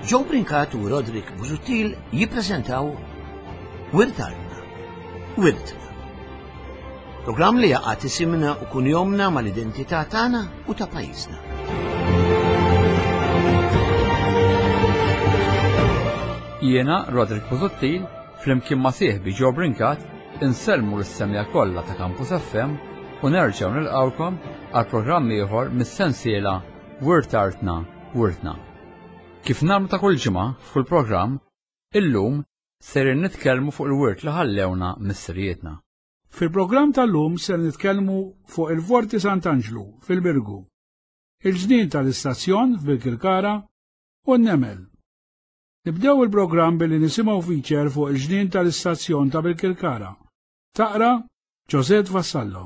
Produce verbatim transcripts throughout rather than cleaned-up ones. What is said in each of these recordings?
Joe Brincat u Roderick Busuttil jippreżentaw Wirtartna, Wirtna. Programm li jaqgħat isimna u kunjomna mal-identità tagħna u ta' pajjiżna. Jiena Roderick Busuttil flimkien ma' sieħbi Joe Brincat insellmu l-issemja kollha ta' Campus F M u nerġgħu nilqawkom għal programm ieħor mis-sensiela Wirtartna, Wirtna. Kif nagħmlu ta' kull ġimgħa f'kull programm, illum ser nitkellmu fuq il-wirt li ħallewna mis-sirjietna. Fil-programm tal-lum ser nitkellmu fuq il-Forti Sant'Angelo fil-Birgu, il-ġnien tal-istazzjon fil-Kirkara u n-Nemel. Nibdew il-programm billi nisimgħu feature fuq il-ġnien tal-istazzjon ta' bil-Kirkara. Taqra Josette Vassallo.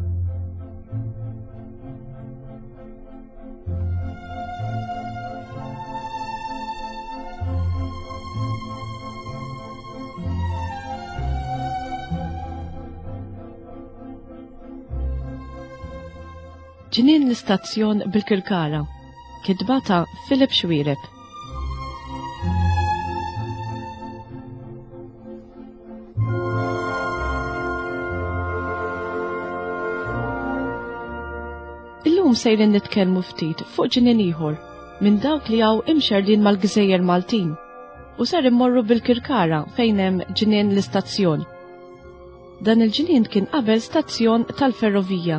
Ġnien l-istazzjon bil-Kirkara, kitba ta' Philip Xwireb. Illum sejrin nitkellmu ftit fuq ġnien ieħor minn dawk li hawn imxerdin mal-Gżejjer Maltin u ser immorru bil-Kirkara fejn hemm ġnien l-istazzjon. Dan il-ġnien kien qabel stazzjon tal-ferrovija.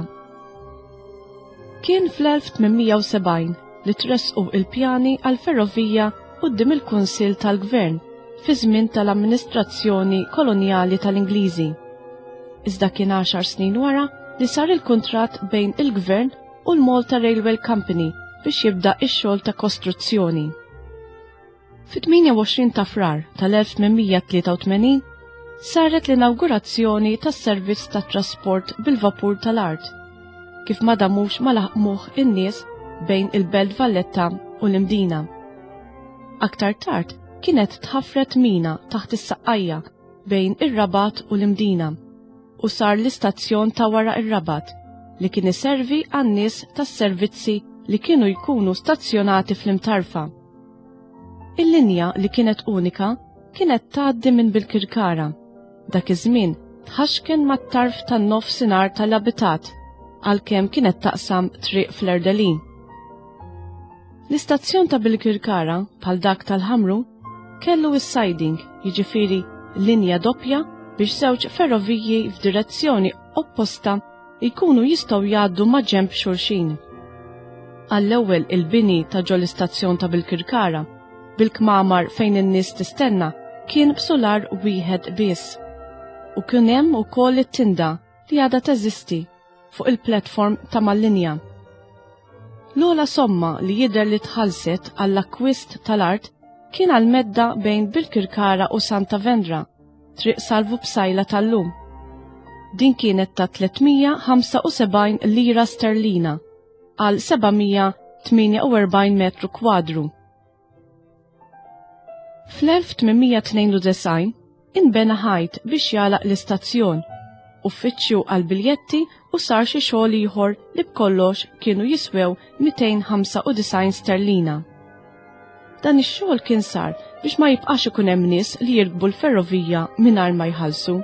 Kien fl-elf tminmija u sebgħin li tressqu il-pjani għal-ferrovija quddiem il-Kunsill tal-Gvern fi żmien tal-amministrazzjoni kolonjali tal-Ingliżi. Iżda kien għaxar snin wara li sar il-kuntratt bejn il-Gvern u l-Malta Railway Company biex jibda x-xogħol ta' kostruzzjoni. Fit-tminja u għoxrin ta' frar tal-elf tminmija tlieta u tmenin saret l-inawgurazzjoni tas-servizz tat-trasport bil-vapur tal-art, kif ma damux ma laħqmuh in-nies bejn il-Belt Valletta u l-Imdina. Aktar tard kienet tħaffret mina taħt is-saqqajja bejn ir-Rabat u l-Imdina u sar l-istazzjon ta' wara ir-Rabat li kien iservi għan-nies tas-servizzi li kienu jkunu stazzjonati fl-imtarfa. Il-linja li kienet unika kienet tgħaddi minn bil-Kirkara. Dak iż-żmien tħaxken mat-tarf tan-nofsinhar tal-abitat għalkemm kienet taqsam triq fl-Erdelin. L-istazzjon ta' bil-Kirkara, bħal dak tal-Ħamru, kellu is-siding, jiġifieri linja doppja biex żewġ ferroviji f'direzzjoni opposta jkunu jistgħu jgħaddu ma' ġenb xulxin. Għall-ewwel il-bini ta' ġol l-istazzjon ta' bil-Kirkara, bil-kmamar fejn in-nies tistenna, kien b'solar wieħed biss. U kien hemm ukoll it-tinda li għadha teżisti fuq il-platform ta' mal-linja. L-ola somma li jidher li tħallset għall-akkwist tal-art kien għal-medda bejn bil-Kirkara u Santa Vendra, triq Salvu Bsajla tal-lum. Din kienet ta' tlietmija ħamsa u sebgħin lira sterlina għal sebgħmija tminja u erbgħin metru kwadru. Fl-elf tminmija tnejn u design inbena ħajt biex jalaq l-istazzjon, uffiċċju għal-biljetti u sar xi xogħol ieħor li b'kollox kienu jiswew mitejn ħamsa u design sterlina. Dan ix-xogħol kien sar biex ma jibqax ikun hemm nies li jirkbu l-ferrovija mingħajr ma jħallsu.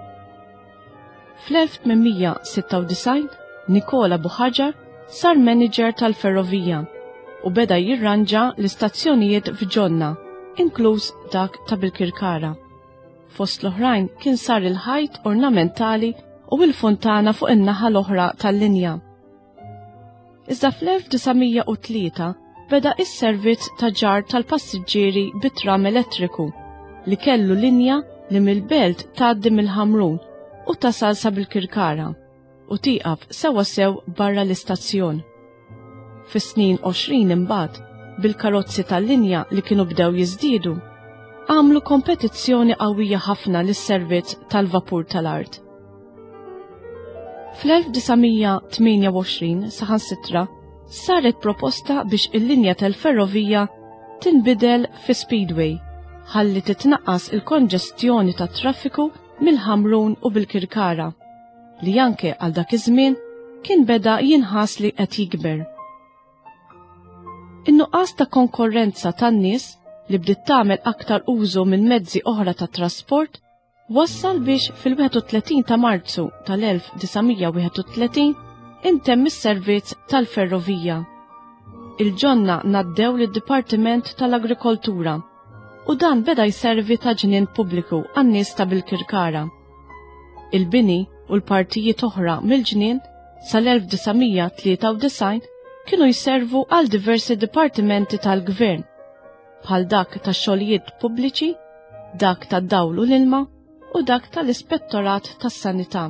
Fl-elf tminmija sitta u design Nikola Buħaġar sar manager tal-ferrovija u beda jirranġa l-istazzjonijiet f'Ġonna, inkluż dak ta' bil-Kirkara. Fost l-oħrajn kien sar il-ħajt ornamentali u il-fontana fuq in-naħa l-oħra tal-linja. Iżda fl-elf tisamija u tlieta beda is-servizz ta' ġar tal-passiġġieri bit-tram elettriku li kellu linja li mill-belt tgħaddi mill-Ħamrun u tasal sa bil-Kirkara u tieqaf sewa sew barra l-istazzjon. Fis-snin għoxrin imbagħad bil-karozzi tal-linja li kienu bdew jiżdiedu għamlu kompetizzjoni qawwija ħafna lis-servizz tal-vapur tal-art. Fl-elf tisamija tminja u għoxrin saħansitra saret proposta biex il-linja tal-ferrovija tinbidel fi Speedway ħalli titnaqqas il-konġestjoni tat traffiku mill-Ħamrun u bil-Kirkara li anke għal dak iż-żmien kien beda jinħass li qed jikber. In-nuqqas ta' konkurrenza tan-nies li bdiet tagħmel aktar użu minn mezzi oħra ta' trasport, wassal biex fil-wieħed u tletin ta' Marzu tal-elf tisa' wieħed u tletin intemm is-servizz tal-ferrovija. Il-ġonna ngħaddew lid-Dipartiment tal-Agrikoltura u dan beda jservi ta' ġnien pubbliku għan-nies ta' Bil-Kirkara. Il-bini u l-partijiet oħra mill-ġnien sal-elf tisa' tlieta u disgħin kienu jservu għal diversi dipartimenti tal-gvern, bħal dak tax-xogħlijiet pubbliċi, dak tad-dawl u l-ilma u dak tal-Ispettorat tas-Sanità.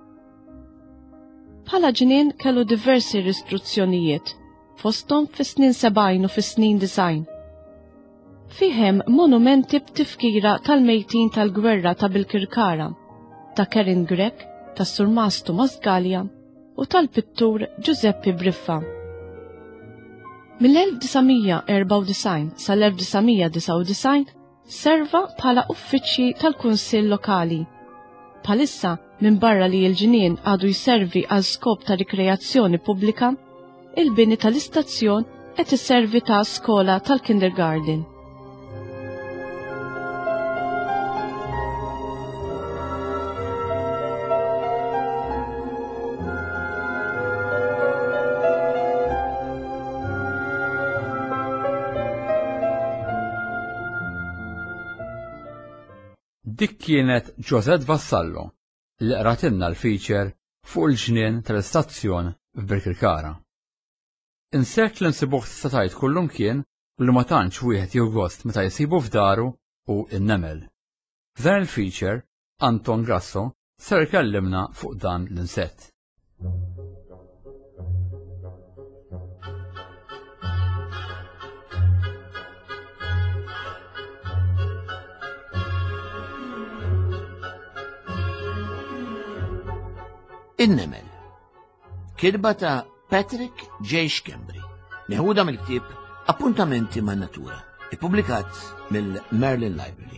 Bħala ġnien kellu diversi ristruzzjonijiet, fosthom fis-snin sebgħin u fis-snin disgħin. Fihem monumenti b'tifkira tal-mejtin tal-gwerra ta' Bil-Kirkara, ta' Kerin Grek, ta' Sur Mastu Mosgalja u tal-pittur Giuseppe Briffa. Mill-elf tisa' erba' u disgħin sal-elf tisa' disa' u disgħin serva bħala uffiċċji tal-Kunsill Lokali. Bħalissa minn barra li l-ġnien għadu jservi għal skop ta' rikreazzjoni pubblika, il-bini tal-istazzjon qed isservi ta' skola tal-kindergarten. Dik kienet Josette Vassallo li qratilna l-feature fuq il-ġnien tal-istazzjon f'Bil-Kirkara. Insert li nsibuh tista' tgħid kullum kien u li ma tantx wieħed jew gost meta jsibu f'daru u n-nemel. F'dan il-feature Anton Grasso ser ikellimna fuq dan l-insett. In-nemel. Kitba ta' Patrick J. Schembri, meħuda mill-ktieb Appuntamenti man-Natura, ippubblikat mill-Merlin Library.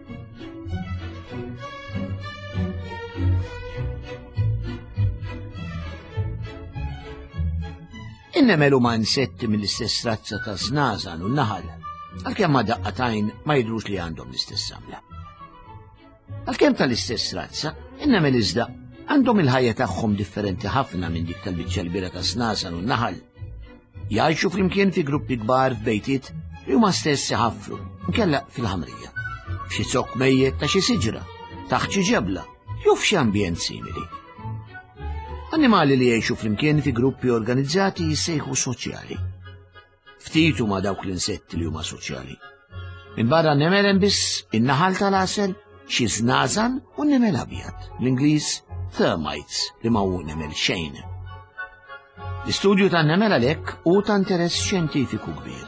In-nemel huma insetti mill-istess razza ta' snażan u n-naħal, għalkemm ma' daqqatajn ma jidrux li għandhom l-istess samla. Għalkemm tal-istess razza, in-nemel iżda għandhom il-ħajja tagħhom differenti ħafna minn dik tal-biċċa l-bira ta' snażan u n-naħal. Jgħixu flimkien fi gruppi kbar f'bejtiet li huma stess iħaffru, nkella fil-ħamrija, f'xi zokk mejjed ta' xi siġra, taħt xi ġebla, jew f'xi ambjent simili. Annimali li jgħixu flimkien fi gruppi organizzati jissejħu soċjali. Ftit huma dawk l-insetti li huma soċjali. Minn barra n-nemel hemm biss in-naħal tal-għasel, xi snażan u n-nemel abjad, l-Ingliż termites li ma hu nemel xejn. L-istudju ta' nemel għalhekk u ta' interess xjentifiku kbir.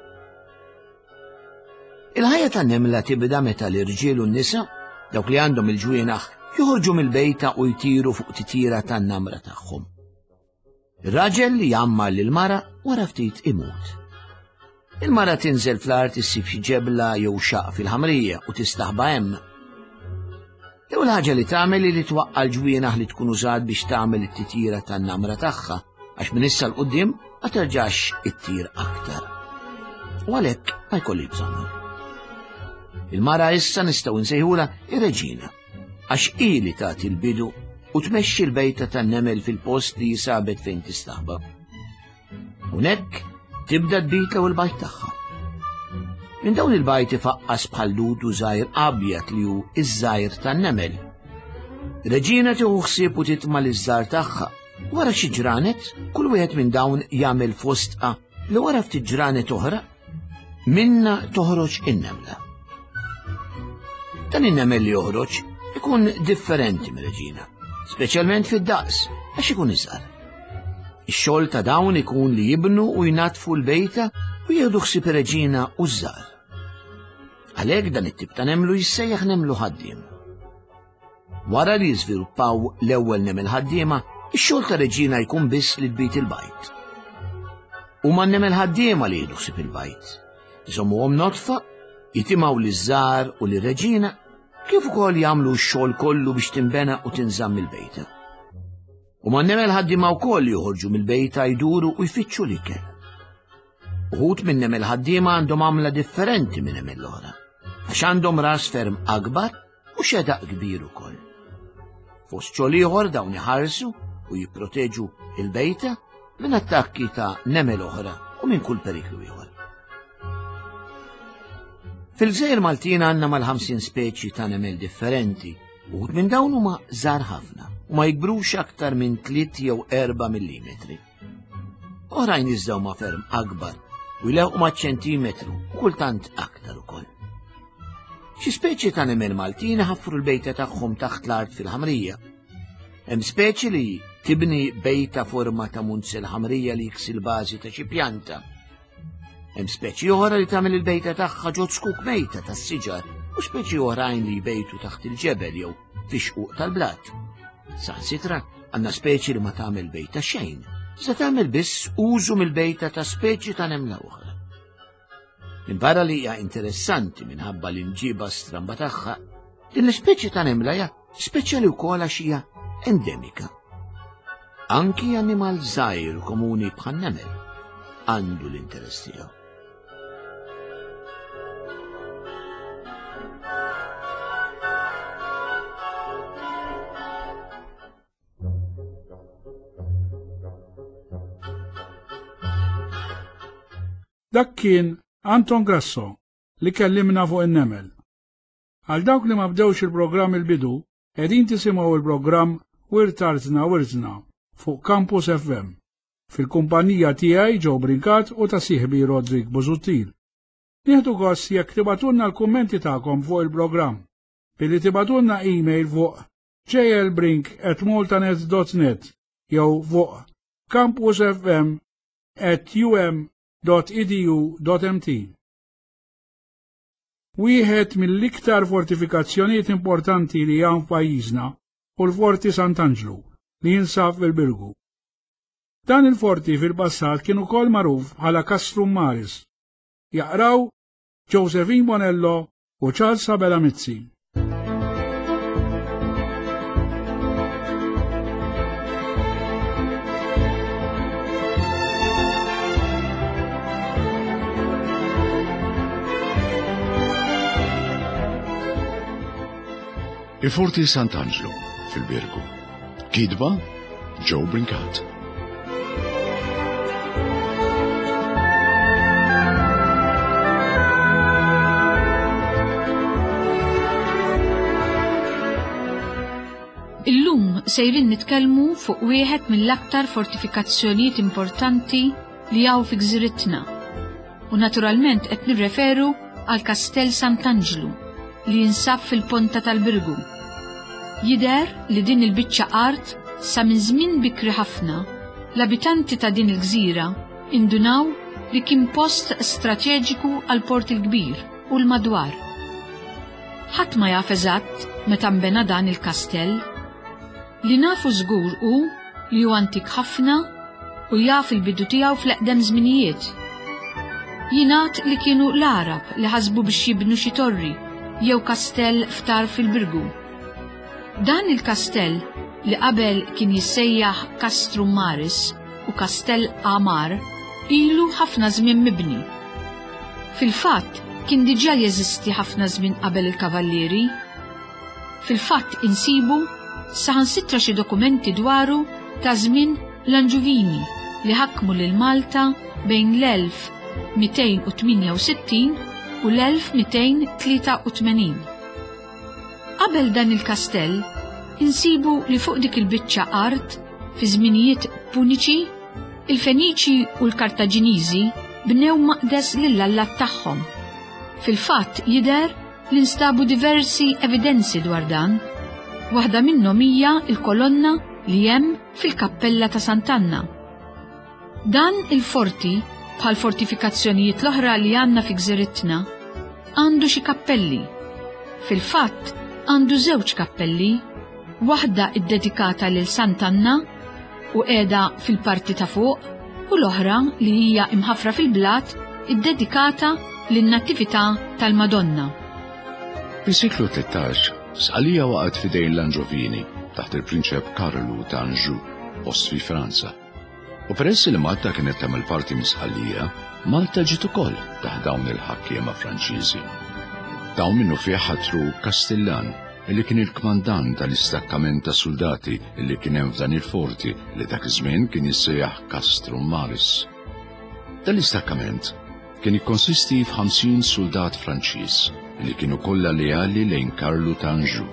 Il-ħajja ta' nemla tibda meta l-irġiel u n-nisa, dawk li għandhom il-ġwienaħ, joħorġu mill-bejta u jtiru fuq titjira tan-namra tagħhom. Ir-raġel li jammar lil-mara wara ftit imut. Il-mara tinżel fl-art issib xi ġebla jew xaq fil-ħamrija u tistaħba hemm. Jew l-ħaġa li tagħmel li twaqqa l-ġwienaħ li tkun użat biex tagħmel it-titjira tan-namra tagħha għax minn issa l-qudiem ma terġax ittir aktar. U għalhekk ma jkolli bżonnha. Il-mara issa nistgħu nsejħula ir-reġina għax hi li tagħti l-bidu u tmexxi l-bejta tan-nemel fil-post li jisabet fejn tistaħba. Hawnhekk tibda tbit l-ewwel bajt tagħha. Minn dawn il-bajt ifaqqas bħal lutu żgħir abjad li hu iż-żgħir tan-nemel. Reġina tieħu ħsieb u titma' l-iżżar tagħha. Wara xi ġranet, kull wieħed minn dawn jagħmel fostqa li wara ftit ġranet oħra minna toħroġ in-nemla. Dan in-nemel li joħroġ ikun differenti mir-reġina, speċjalment fid-daqs għax ikun iżgħar. Ix-xogħol ta' dawn ikun li jibnu u jnatfu l-bejta u jieħdu ħsieb ir-reġina u żżar. Għalhekk dan it-tip ta' nemlu jissejjaħ nemlu ħaddiem. Wara li jiżviluppaw l-ewwel nemel ħaddiema, ix-xogħol ta' reġina jkun biss li tbit il-bajt. Huma n-nemel ħaddiema li jieħdu ħsieb il-bajt. Iżommuhom notfa, jitimgħu liż-żgħar u lir-reġina kif ukoll jagħmlu x-xogħol kollu biex tinbena u tinżamm il-bejta. Huma n-nemel ħaddiema wkoll joħorġu mill-bejta jduru u jfittxu l-ikel. Uħud minn nemel ħaddiema għandhom għamla differenti minn nemel l-oħra, għax għandhom ras ferm akbar u xedaq kbir ukoll. Fost xogħol ieħor dawn iħarsu u jipproteġu il-bejta minn attakki ta' nemel oħra u minn kull periklu ieħor. Fil-Gżejjer Maltin għandna mal-ħamsin speċi ta' nemel differenti, uħud minn dawn huma żgħar ħafna u ma jikbrux aktar minn tliet jew erba' millimetri. Oħrajn iżda huma ferm akbar u jleħqu ma' ċentimetru u kultant aktar ukoll. Xi speċi ta' nemel Maltin ħaffru l-bejta tagħhom taħt l-art fil-ħamrija. Hemm speċi li tibni bejta forma ta' munzel ħamrija li jiksi l-bażi ta' xi pjanta. Hemm speċi oħra li tagħmel il-bejta tagħha ġod skuk mejta tas-siġar u speċi oħrajn li jbejtu taħt il-ġebel jew fix-xquq tal-blat. Saħansitra għandna speċi li ma tagħmel bejta xejn, se tagħmel biss użu mill-bejta ta' speċi ta' nemla oħra. Minn barra li hija interessanti minħabba l-imġiba stramba tagħha, din l-ispeċi ta' nemla hija speċjali wkoll għax hija endemika. Anki animal żgħir komuni bħal nemel għandu l-interess tiegħu. Dak kien Anton Grasso li kellimna fuq in-nemel. Għal dawk li ma bdewx il-programm il-bidu, qegħdin tisimgħu il-programm Wirtartna Wirtna fuq Campus F M fil-kumpanija tiegħi Joe Brinkat u ta' sieħbi Rodrik Busuttil. Nieħdu gost jekk tibatunna l-kummenti tagħkom fuq il-programm billi tibatunna email fuq j l brink at maltanet dot net jew fuq campusfm at u m dot e d u dot m t. Wieħed mill-iktar fortifikazzjonijiet importanti li hawn f'pajjiżna u l-Forti Sant'Angelo li jinsab fil-Birgu. Dan il-forti fil-passat kienu ukoll magħruf bħala Castrum Maris. Jaqraw Josephine Bonello u Charles Sabella Mizzi. Il-Forti Sant'Angelo fil-Birgu. Kidba Joe Brinkat. Illum sejrin nitkellmu fuq wieħed mill-aktar fortifikazzjonijiet importanti li hawn fi gżiritna. U naturalment qed nirreferu għal Kastell Sant'Angelo li jinsab fil-Ponta tal-Birgu. Jidher li din il-biċċa art sa minn żmien bikri ħafna l-abitanti ta' din il-gżira indunaw li kien post strateġiku għal port il-kbir u l-madwar. Ħadd ma jaf eżatt meta nbena dan il-kastell. Li nafu żgur hu li hu antik ħafna u jaf il-bidu tiegħu fl-eqdem żminijiet. Jingħad li kienu l-Arab li ħasbu biex jibnu xi torri jew kastell ftar fil-Birgu. Dan il-kastell li qabel kien jissejjaħ Castrum Maris u Kastell Amar ilu ħafna żmien mibni. Fil-fatt kien diġà jeżisti ħafna żmien qabel il-kavallieri. Fil-fatt insibu saħansitra xi dokumenti dwaru ta' żmien l-Anġuvini li ħakkmu lil Malta bejn l-elf mitejn u tminja u sittin u l-elf mitejn tlieta u tmenin. Qabel dan il-kastell, insibu li fuq dik il-biċċa art fi żminijiet puniċi, il-Feniċi u l-Kartaġiniżi bnew maqdes lill-allat tagħhom. Fil-fatt jidher li nstabu diversi evidenzi dwar dan. Waħda minnhom hija l-kolonna li hemm fil-Kappella ta' Sant'Anna. Dan il-forti bħal fortifikazzjonijiet l-oħra li għandna fi gżiritna għandu xi kappelli. Fil-fatt għandu żewġ kappelli, waħda iddedikata lil Sant'Anna u qiegħda fil-parti ta' fuq u l-oħra li hija imħafra fil-blat iddedikata lin-Nattività tal-Madonna. Fis-siklu tlettax, sqalija waqgħet fidejn l-Anġovini taħt il-Prinċep Karlu ta' Anjou, post fi Franza. U peress li Malta kienet tagħmel parti mis-sqalija, Malta ġiet ukoll taħt dawn il-ħakkiema Franċiżi. Dawn minnu fih ħatru Castellan, illi kien il-kmandant tal-istakkament ta' soldati illi kien hemm f'dan il-forti li dak iż-żmien kien jissejjaħ Castrum Maris. Dan l-istakkament kien ikkonsisti f'ħamsin soldat Franċiż li kienu kollha leali lejn Karlu ta' Anjou.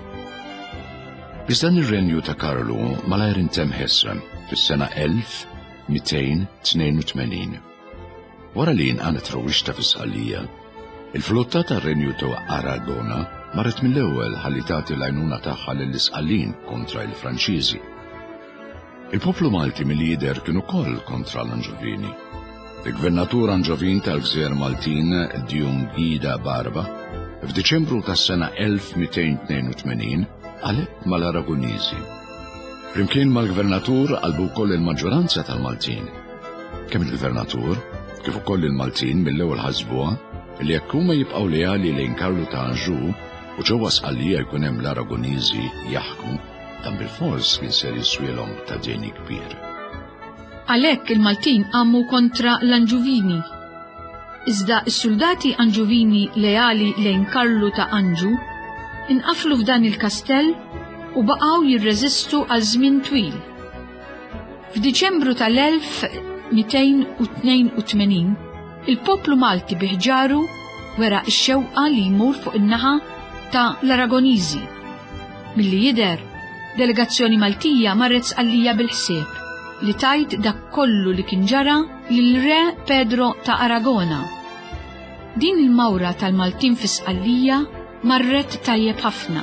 Iżda ir-renju ta' Karlu malajr intemm ħesrem fis-sena elf mitejn tnejn u tmenin. Wara li inqanet rowixta fis-Sqallija, il-flotta tar-renju ta' Aragona marret mill-ewwel ħalli tagħti l-għajnuna tagħha lill-Isqallin kontra l-Franċiżi. Il-poplu Malti mill-lider kienu koll kontra l-Anġovini. Il-gvernatur Anġovin tal-Gżejjer Maltin Djungida Barba f'Diċembru tas-sena elf mitejn tnejn u tmenin għaleb mal-Aragoniżi. Flimkien mal-gvernatur qalbu wkoll il-maġġoranza tal-Maltin. Kemm il-gvernatur kif ukoll il-Maltin mill-ewwel ħasbuha li jekk huma jibqgħu leali lejn Karlu ta' Anjou u ġewwa Sqallija jkun hemm l-Aragoniżi jaħkmu, dan bil-fors kien ser jiswielhom ta' ġeni kbir. Għalhekk il-Maltin għammu kontra l-Anġuvini. Iżda s-soldati Anġuvini leali lejn Karlu ta' Anjou inqaflu f'dan il-kastell u baqgħu jirreżistu għal żmien twil. F'Diċembru tal-elf mitejn u tnejn u tmenin il-poplu Malti biħġaru wera x-xewqa li jmur fuq in-naħa ta' l-Aragoniżi. Milli jidher, delegazzjoni Maltija marret Sqallija bil-ħsieb li tajt dak kollu li kien ġara lill-re Pedro ta' Aragona. Din il-mawra tal-Maltin fi Sqallija marret tajjeb ħafna.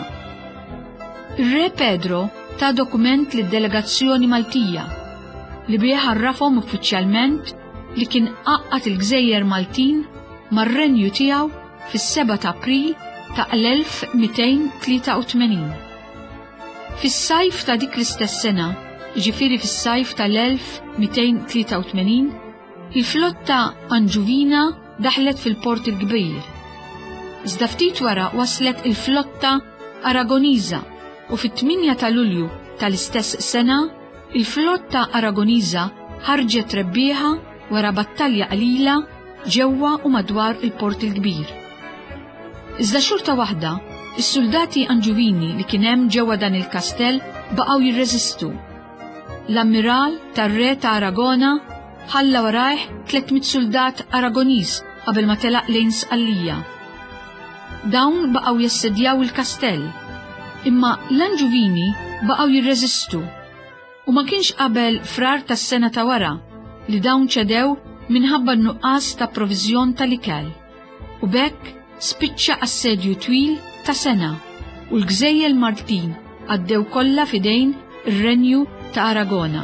Ir-re Pedro ta' dokument lid-delegazzjoni Maltija li bih għarrafhom uffiċjalment li kien qaqqat il-Gżejjer Maltin mar-renju tiegħu fis-seba' ta' April ta' l-elf mitejn tlieta u tmenin. Fis-sajf ta' dik l-istess sena, ġifieri fis-sajf tal-elf mitejn tlieta u tmenin, il-flotta Anġuvina daħlet fil-port il-kbir. Iżda ftit wara waslet il-flotta Aragoniża u fit-tminja ta' Lulju tal-istess sena il-flotta Aragoniża ħarġet rebbieħa wara battalja qalila ġewwa u madwar il-port il-kbir. Iżda xorta waħda, is-soldati Anġuvini li kien hemm ġewwa dan il-kastell baqgħu jirreżistu. L-ammiral tar-re ta' Aragona ħalla warajh tlietmit soldat Aragoniż qabel ma telaq lejn Sqallija. Dawn baqgħu jassedjaw il-kastell, imma l-Anġuvini baqgħu jirreżistu u ma kienx qabel frar tas-sena ta' wara li dawn ċedew minħabba n-nuqqas ta' proviżjon tal-ikel. U bekk spiċċa assedju twil ta' sena u l-Gżejjer Maltin għaddew kollha fidejn ir-renju ta' Aragona.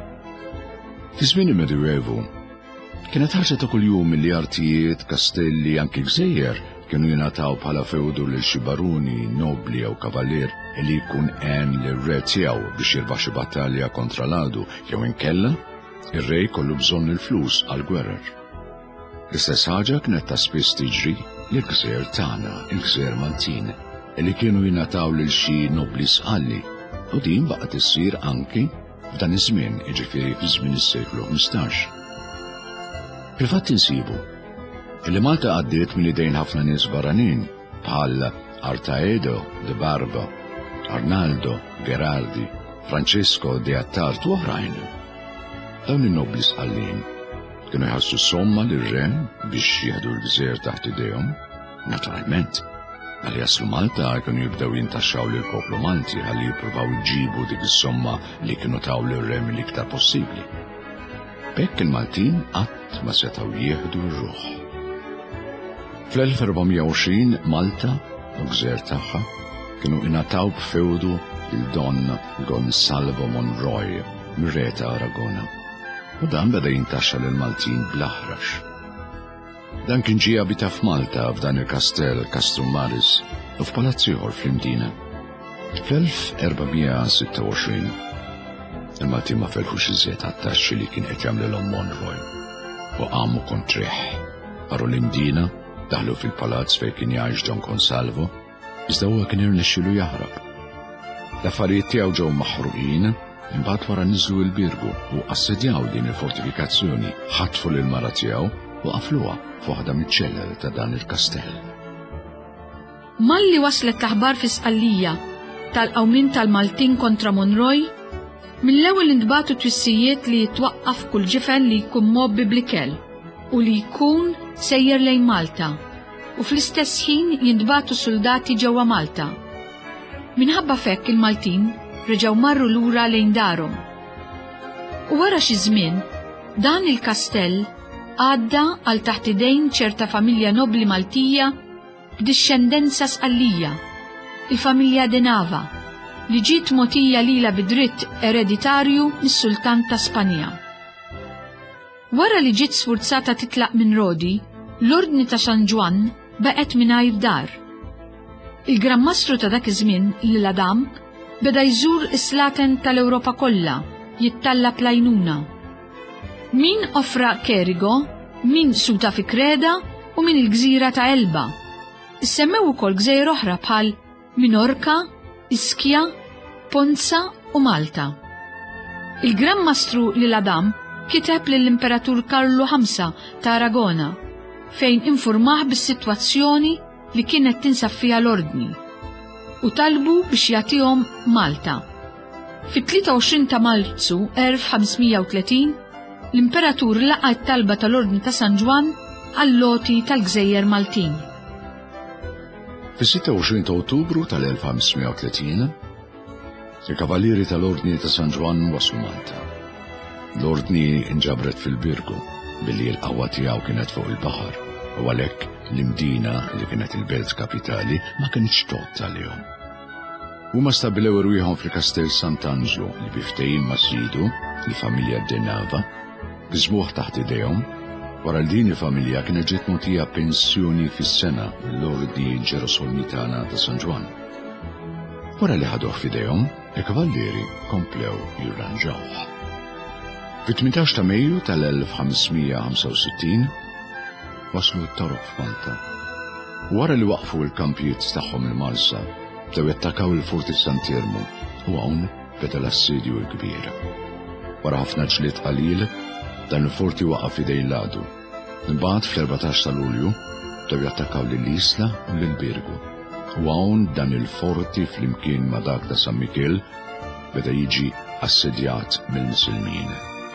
Fi żmien il-Medjuevu kienet ħaġa ta' kuljum milli artijiet, kastelli, anki gżejjer kienu jingħataw bħala fewdu lil xi baruni, nobli jew kavallier li jkun għen lir-re tiegħu biex jirbaħ xi battalja kontra l-għadu jew inkella ir-re jkollu bżonn il-flus għall-gwerer. L-istess ħaġa kienet ta' spiss tiġri lill-Gżejjer tagħna, il-Gżejjer Maltin, li kienu jingħataw lil xi nobli sqalli u din baqgħet issir anki f'dan iż-żmien, jiġifieri fi żmien is-seklu ħmistax. Fil-fatt insibu li Malta għaddiet minn idejn ħafna nies barranin bħal Artaedo de Barba, Arnaldo Gherardi, Francesco de Attart u oħrajn. Dawn in-nobli sqallin kienu jħassu somma lir-re biex jieħdu l-gżejjer taħt idejhom, naturalment. Għalli jaslu Malta kienu jibdew jintaxxaw lil poplu Malti ħalli jippruvaw iġibu dik is-somma li kienu taw lir-re mill-iktar possibbli. Bekk il-Maltin qatt ma setgħu jieħdu r-ruħ. Fl-elf u erba'mija u għoxrin Malta u l-gżejjer tagħha kienu ingħataw b'fewdu lil Don Gonsalvo Monroy mir-re ta' Aragona. U dan beda jintaxxa lil Maltin bl-aħrax. Dan kien ġie abita f'Malta f'dan il-kastell Castrum Maris u f'palazz ieħor fl-Imdina. Fl-elf u erba'mija u sitta u għoxrin il-Maltin ma felħux iżjed għat-taxxi li kien qed jagħmlilhom Monroy u qaamu kontrih. Marru l-Imdina, daħlu fil-palazz fejn kien jgħix Don Gonsalvo, iżda huwa kien irnexxielu jaħrab. L-affarijiet tiegħu ġew maħruqin, imbagħad wara niżlu l-Birgu u assedjaw din il-fortifikazzjoni, ħatfu lil mara tiegħu u qafluha f'waħda miċ-ċellel ta' dan il-kastell. Malli waslet l-aħbar fi Sqallija tal-qawmin tal-Maltin kontra Monroy, mill-ewwel intbagħtu twissijiet li jitwaqqaf kull ġifen li jkun mobbi bl-ikel u li jkun sejjer lejn Malta, u fl-istess ħin jintbagħtu soldati ġewwa Malta. Minħabba fekk il-Maltin reġgħu marru lura lejn darhom. U wara xi żmien dan il-kastell għadda għal taħt idejn ċerta familja nobli Maltija b'dixxendenza Sqallija, il-familja De Nava, li ġiet mogħtija lilha bidritt ereditarju mis-Sultan ta' Spanja. Wara li ġiet sfurzata titlaq minn Rodi, l-Ordni ta' San Ġwan baqgħet mingħajr dar. Il-Gran Mastru ta' dak iż-żmien, Lil Adam, beda jżur is-slaten tal-Ewropa kollha, jittallab lajnuna. Min offra Kerigo, min Suta fi Kreda u min il-Gżira ta' Elba. Issemmew ukoll gżejjer oħra bħal Minorka, Iskja, Ponza u Malta. Il-Gran Mastru Lil Adam kiteb lill-Imperatur Karlu ħamsa ta' Aragona fejn infurmah bis-sitwazzjoni li kienet tinsab fiha l-Ordni u talbu biex jagħtihom Malta. Fit-tlieta u għoxrin ta' Marzu elf ħamsmija u tletin l-Imperatur laqa t-talba tal-Ordni ta' San Ġwan għall-loti tal-Gżejjer Maltin. Fis-sitta u għoxrin ta' Ottubru tal-elf ħamsmija u tletin, il-Kavalieri tal-Ordni ta' San Ġwan waslu Malta. L-Ordni inġabret fil-Birgu billi l-qawwa tiegħu kienet fuq il-baħar u għalhekk l-imdina li kienet il-belt kapitali ma kienx tot għalihom. Huma stabilew irwieħhom fil-Kastell Sant'Angelo li biftehim ma' Sidu, il-familja De Nava, gżmuh taħt idejhom. Wara din il-familja kienet ġiet mogħtija pensjoni fis-sena mill-Ordni Ġerosolmitana ta' San Ġwan. Wara li ħaduh f'idejhom, il-Kavallieri komplew jirranġawh. Fit-tmintax ta' Mejju tal-elf ħamsmija ħamsa u sittin waslu t-Torok f'Malta. Wara li waqfu l-kampijiet tagħhom il-Marsa, bdew jattakaw il-Forti Sant'Ermo u hawn beda l-assedju l-kbir. Wara ħafna ġlied qalil, dan il-forti waqaf f'idejn l-għadu. Imbagħad fl-erbatax ta' Lulju bdew jattakaw lill-Isla u lill-Birgu. U hawn dan il-forti flimkien ma' dak ta' San Mikel beda jiġi assedjat mill-Musulmin.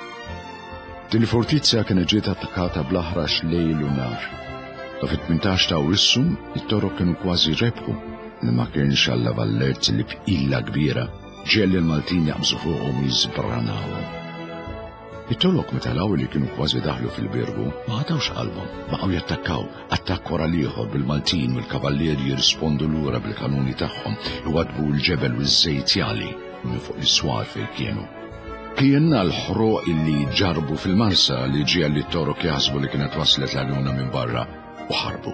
Din il-fortizza kienet ġiet attakkata bl-aħrax lejl u nar. U fit-tmintax ta' Awwissu it-Torok kienu kważi rebħu li ma kienx alla vallett li bqilla kbira ġelli l-Maltin jaqbżu fuqhom jiżbranawhom. It-Torok meta raw li kienu kważi daħlu fil-Birgu ma għadawx qalbhom, baqgħu jattakkaw attakk wara l-ieħor bil-Maltin u l-Kavallieri jirrispondu lura bil-kanuni tagħhom u għadbu l-ġebel u ż-żejt jali minn fuq l-iswar fejn kienu. Kienna l-ħroq illi ġarbu fil-Marsa li ġie li t-Torok jaħsbu li kienet waslet l-għaluna minn barra u ħarbu.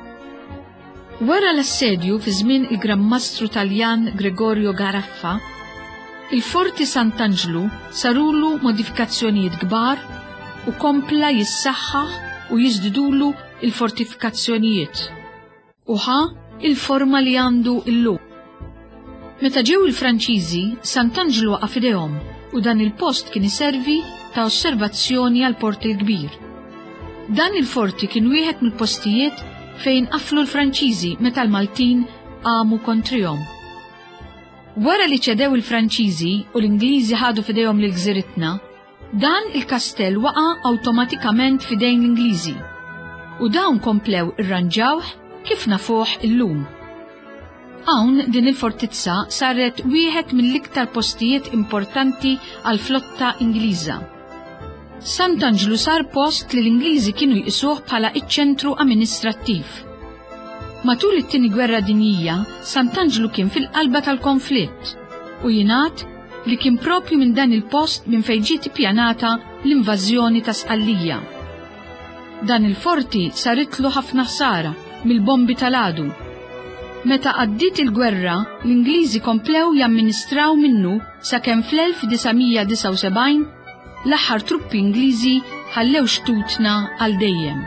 Wara l-assedju fi żmien il-Gran Mastru Taljan Gregorio Garaffa, il-Forti Sant'Angelo sarulu modifikazzjonijiet kbar u kompla jissaħħaħ u jiżdidulu il-fortifikazzjonijiet u ħa il-forma li għandu illum. Meta ġew il-Franċiżi, Sant'Angelo waqaf idejhom u dan il-post kien iservi ta' osservazzjoni għal port il-kbir. Dan il-forti kien wieħed mill-postijiet fejn qaflu l-Franċiżi meta l-Maltin għamu kontrihom. Wara li ċedew il-Franċiżi u l-Ingliżi ħadu f'idejhom lil gżiritna, dan il-kastell waqa' awtomatikament f'idejn l-Ingliżi u dawn komplew irranġawh kif nafuh illum. Hawn din il-fortizza saret wieħed mill-iktar postijiet importanti għal flotta Ingliża. Sant'Angelo sar post li l-Ingliżi kienu jqisuh bħala iċ-ċentru amministrattiv. Matul it-tieni Gwerra Dinjija, Sant'Angelo kien fil-qalba tal-konflitt u jingħad li kien propju minn dan il-post minn fejn ġiet ippjanata l-invażjoni ta' Sqallija. Dan il-forti saritlu ħafna ħsara mill-bombi tal-għadu. Meta għaddiet il-gwerra, l-Ingliżi komplew jamministraw minnu sakemm fl-elf disajnmija disa' u sebgħin l-aħħar truppi Ingliżi ħallew xtutna għal dejjem.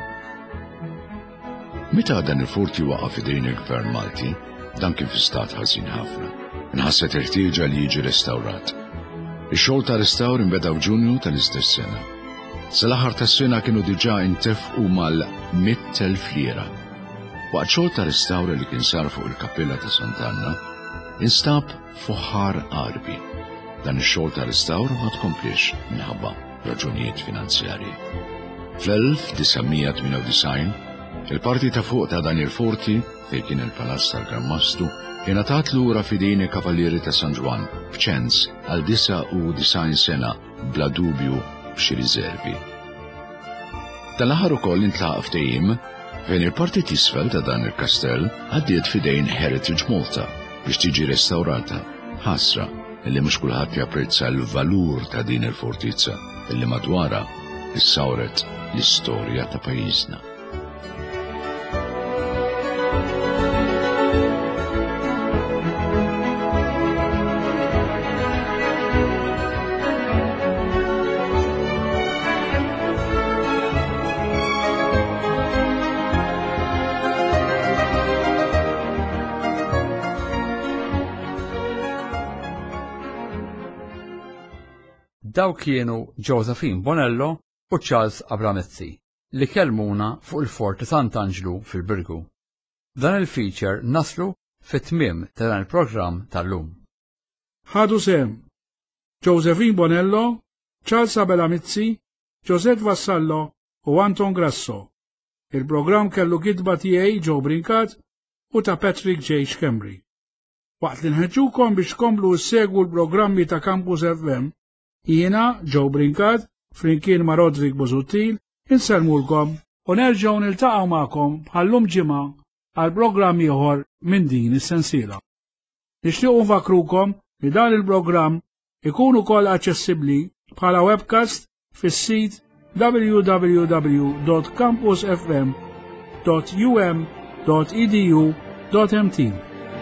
Meta dan il-forti waqaf f'idejn il-Gvern Malti, dan kien fi stat ħażin ħafna. Inħasset irtieġa li jiġi restawrat. Ix-xogħol ta' restawr inbeda f'Ġunju tal-istess sena. Sal-aħħar tas-sena kienu diġà intefqu mal-mija elf lira. Waqt xogħol ta' restawra li kien sar fuq il-Kappella ta' Sant'Anna, instab fuħar qarbi. Dan ix-xogħol ta' restawra ma tkomplix minħabba raġunijiet finanzjarji. Fl-elf disajn tminja u disajn, il-parti ta' fuq ta' dan il-forti fejn kien il-Palazz tal-Grammastu ingħatat lura f'idejn il-Kavallieri ta' San Ġwan f'ċens għal disa u disajn sena bla dubju b'xi riservi. Tal-aħħar ukoll intlaq ftehim fejn il-parti t'isfel ta' dan il-kastell għaddiet f'idejn Heritage Malta biex tiġi restawrata. Ħasra illi mhux kulħadd japprezza l-valur ta' din il-fortizza illi madwarha issawret l-istorja ta' pajjiżna. Daw kienu Josephine Bonello u Charles Abramezzi li kellmuna fuq il-Fort Sant'Angelo fil-Birgu. Dan il-feature naslu fit-tmiem ta' dan il-programm tal-lum. Ħadu sem Josephine Bonello, Charles Abramezzi, Josette Vassallo u Anton Grasso. Il-programm kellu kitba tiegħi Joe Brinkat u ta' Patrick J. Schembri. Waqt li nħeġġukom biex tkomplu ssegwu l-programmi ta' Campus F M, jiena Joe Brinkat, flimkien ma' Roderick Busuttil, inselmulkom u nerġgħu niltaqgħu magħkom bħallum ġimgħa għal programm ieħor minn din is-sensiela. Nixtiequ nfakrukom li dan il-programm ikun ukoll aċċessibbli bħala webcast fis-sit w w w dot campus f m dot u m dot e d u dot m t.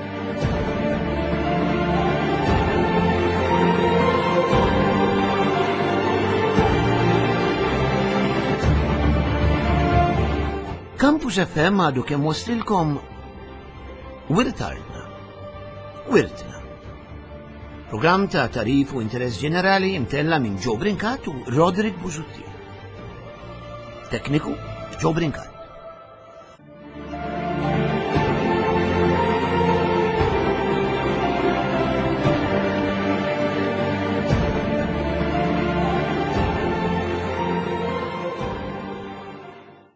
Campus F M għadu kemm waslilkom Wirtarna. Wirtna. Programm ta' tarif u interess ġenerali imtella minn Joe Brinkat u Roderick Busuttil. Tekniku Joe Brinkat.